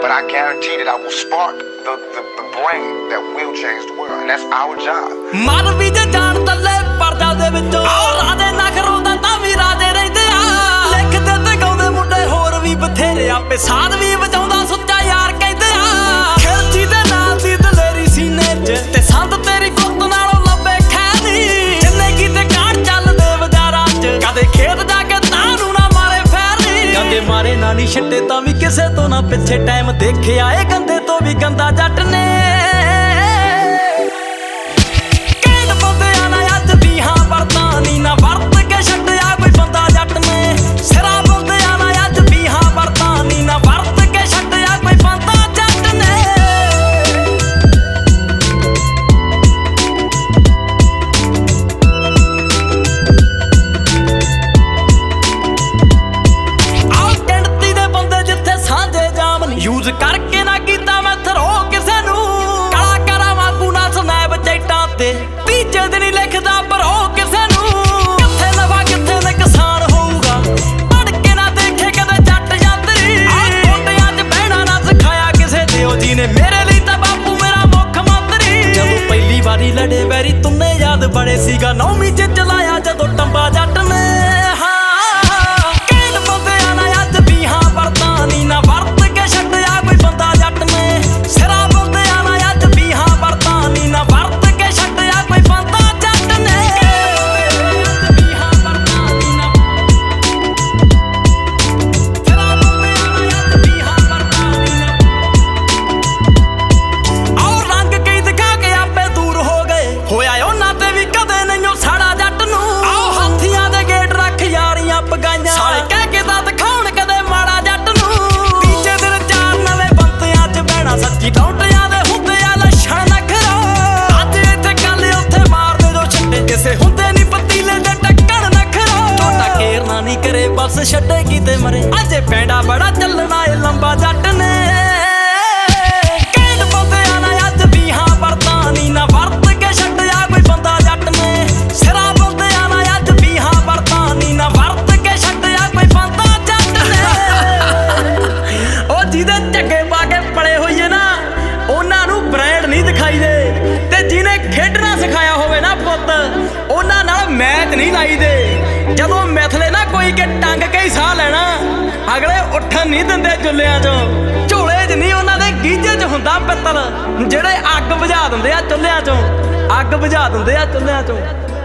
But I guarantee that I will spark the brain that will change the world, and that's our job. ਮਰ ਵੀ ਜੇ ਜਾਣ ਤੱਲੇ ਪਰਦਾ ਦੇ ਵਿੱਚੋਂ ਰਾਜੇ ਨਾ ਖਰੋਦਾ ਤਾਂ ਵੀ ਰਾਜੇ ਰਹਿੰਦੇ ਆ ਲਿਖਦੇ ਤੇ ਗਾਉਂਦੇ ਮੁੰਡੇ ਹੋਰ ਵੀ ਬਥੇਰੇ ਆਪੇ ਸਾਧ ਵੀ ਵਜਾਉਂਦਾ ਸੁੱਚਾ ਯਾਰ ਕਹਿੰਦੇ ਆ ਖਿਲਜੀ ਦੇ ਨਾਲ ਦੀ ਦਲੇਰੀ ਸੀਨੇ 'ਚ ਤੇ ਸੰਦ ਤੇਰੀ ਗੁੱਤ ਨਾਲੋਂ ਲੱਭੇ ਖੈਦੀ ਜਿੰਨੇ ਕੀਤੇ ਕਾਂਡ ਚੱਲਦੇ ਬਾਜ਼ਾਰਾਂ 'ਚ ਕਦੇ ਖੇਤ ਜਾ ਕੇ ਤਾਨੂੰ ਨਾ ਮਾਰੇ ਫੈਰੀ ਕਦੇ ਮਾਰੇ ਨਾ ਨੀ ਛੱਡੇ ਤਾਂ ਵੀ ਕਿਸੇ ਤੋਂ ਨਾ ਪਿੱਛੇ ਟਾਈਮ ਦੇਖਿਆ ਏ ਗੰਦੇ ਤੋਂ ਵੀ ਗੰਦਾ ਜੱਟ ਨੇ ਨਾ ਵਰਤ ਕੇ ਛੱਡਿਆ ਕੋਈ ਬੰਦਾ ਜੱਟ ਨੇ ਸਿਰਾ ਬੰਦਿਆਂ ਨਾ ਅੱਜ ਵੀ ਹਾਂ ਵਰਤਾਂ ਨੀ ਨਾ ਵਰਤ ਕੇ ਛੱਡਿਆ ਕੋਈ ਬੰਦਾ ਜੱਟ ਨੇ ਆਹ ਗਿਣਤੀ ਦੇ ਬੰਦੇ ਜਿੱਥੇ ਸਾਂਝੇ ਜਾਮ ਨੀ ਯੂਜ਼ ਕਰਕੇ ਨਾ ਕੀਤਾ ਮੈਂ ਥਰੋ ਕਿਸੇ ਨੂੰ ਕਲਾਕਾਰਾਂ ਵਾਂਗੂ ਨਾ ਸਨੈਪ ਚੈਟਾਂ ਤੇ ਤੀਜੇ ਦਿਨ ਹੀ ਲਿਖਦਾ ਪਰ ਉਹ ਕਿਸੇ ਮੇਰੇ ਲਈ ਤਾਂ ਬਾਪੂ ਮੇਰਾ ਮੁੱਖ ਮੰਤਰੀ ਜਦੋਂ ਪਹਿਲੀ ਵਾਰੀ ਲੜੇ ਵੈਰੀ ਤੁੰਨੇ ਯਾਦ ਬੜੇ ਸੀਗਾ 9ਵੀਂ 'ਚ ਚਲਾਇਆ ਜਦੋਂ ਟੰਬਾ ਜੱਟ ਨੇ ਹਾਂ ਕਹਿਣ ਬੰਦਿਆਂ ਨਾ ਅੱਜ ਵੀ ਹਾਂ ਵਰਤਾਂ ਨੀ ਨਾ ਵਰਤ ਕੇ ਛੱਡਿਆ ਕੋਈ ਬੰਦਾ ਜੱਟ ਨੇ ਸਿਰਾ ਬੰਦਿਆਂ ਨਾ ਅੱਜ ਵੀ ਹਾਂ ਵਰਤਾਂ ਨੀ ਨਾ ਵਰਤ ਕੇ ਛੱਡਿਆ ਕੋਈ ਬੰਦਾ ਜੱਟ ਨੇ ਵੀ ਹਾਂ ਵਰਤਾਂ ਨੀ ਨਾ ਸਿਰਾ ਬੰਦਿਆਂ ਨਾ ਅੱਜ ਵੀ ਹਾਂ ਵਰਤਾਂ ਨੀ ਨਾ ਹੋਇਆ ਉਹਨਾਂ ਤੇ ਵੀ ਕਦੇ ਨਹੀਂ ਸਾੜਾ ਜੱਟ ਨੂੰ ਆਓ ਹਾਥੀਆਂ ਦੇ ਗੇਟ ਰੱਖ ਯਾਰੀਆਂ ਪਗਾਈਆਂ ਸਾਲੇ ਕਹਿ ਕੇ ਤਾਂ ਦਿਖਾਉਣ ਕਦੇ ਮਾੜਾ ਜੱਟ ਨੂੰ ਤੀਜੇ ਦਿਨ ਚਾਰ ਨਵੇਂ ਬੰਤਿਆਂ 'ਚ ਬਹਿਣਾ ਸੱਚੀ ਟੌਂਟਿਆਂ ਦੇ ਹੁੰਦੇ ਆ ਲੱਛਣ ਨਖਰੋ ਅੱਜ ਇੱਥੇ ਕੱਲ ਉੱਥੇ ਮਾਰਦੇ ਜੋ ਛੱਡੇ ਕਿਸੇ ਹੁੰਦੇ ਨਹੀਂ ਪਤੀਲੇ ਦੇ ਟੱਕਣ ਨਖਰੋ ਛੋਟਾ ਕੇਰਨਾ ਨਹੀਂ ਕਰੇ ਬਸ ਛੱਡੇ ਕਿਤੇ ਮਰੇ ਅਜੇ ਪੈਂਡਾ ਬੜਾ ਚੱਲਣਾ ਏ ਲੰਬਾ ਜੱਟ ਨੇ ਖੇਡਣਾ ਸਿਖਾਇਆ ਹੋਵੇ ਨਾ ਪੁੱਤ ਉਹਨਾਂ ਨਾਲ ਮੈਚ ਨਹੀਂ ਲਾਈਦੇ ਜਦੋਂ ਮਿਥਲੇ ਨਾ ਕੋਈ ਕੇ ਟੰਗ ਕੇ ਹੀ ਸਾਹ ਲੈਣਾ ਅਗਲੇ ਉੱਠਣ ਨਹੀਂ ਦਿੰਦੇ ਚੁੱਲ੍ਹਿਆਂ 'ਚੋਂ ਝੋਲੇ 'ਚ ਨਹੀਂ ਉਹਨਾਂ ਦੇ ਗੀਝੇ 'ਚ ਹੁੰਦਾ ਪਿੱਤਲ ਜਿਹੜੇ ਅੱਗ ਬੁਝਾ ਦਿੰਦੇ ਆ ਚੁੱਲ੍ਹਿਆਂ 'ਚੋਂ ਅੱਗ ਬੁਝਾ ਦਿੰਦੇ ਆ ਚੁੱਲ੍ਹਿਆਂ 'ਚੋਂ